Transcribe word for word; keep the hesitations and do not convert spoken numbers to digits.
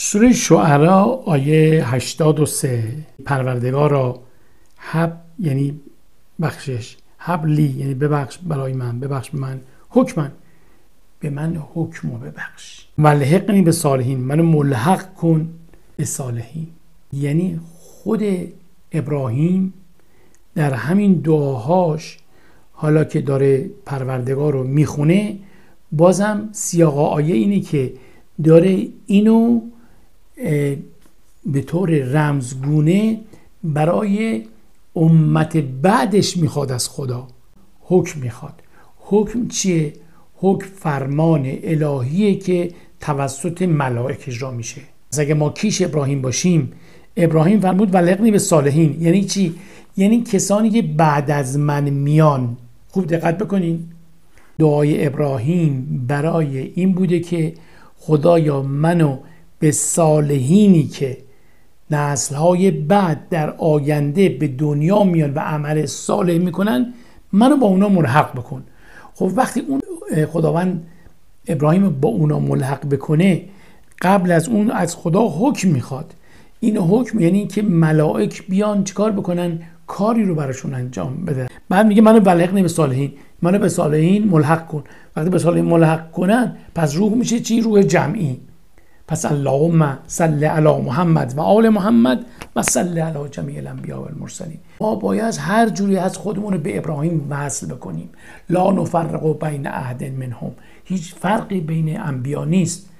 سوره شعرا آیه هشتاد و سه پروردگارا هب یعنی بخشش، هب لی یعنی ببخش برای من، ببخش به من، حکمن به من حکم و ببخش، والحقنی به صالحین منو ملحق کن به صالحین. یعنی خود ابراهیم در همین دعاهاش حالا که داره پروردگار رو میخونه، بازم سیاق آیه اینه که داره اینو به طور رمزگونه برای امت بعدش میخواد از خدا حکم میخواد. حکم چیه؟ حکم فرمان الهیه که توسط ملائکه اجرا میشه. از اگه ما کیش ابراهیم باشیم، ابراهیم فرمود والحقنی به صالحین. یعنی چی؟ یعنی کسانی که بعد از من میان. خوب دقت بکنین، دعای ابراهیم برای این بوده که خدایا منو به صالحینی که نسل‌های بعد در آینده به دنیا میان و عمل صالح میکنن منو با اونا ملحق بکن. خب وقتی اون خداوند ابراهیم با اونا ملحق بکنه، قبل از اون از خدا حکم میخواد. این حکم یعنی که ملائک بیان چیکار بکنن؟ کاری رو براشون انجام بده. بعد میگه منو والحقنی به صالحین، منو به صالحین ملحق کن. وقتی به صالحین ملحق کنن، پس روح میشه چی؟ روح جمعی. پس اللهم صل علی محمد و آل محمد و صل علی جمیع الانبیاء و المرسلین. ما باید هر جوری از خودمون به ابراهیم وصل بکنیم. لا نفرق بین احد منهم، هیچ فرقی بین انبیا نیست.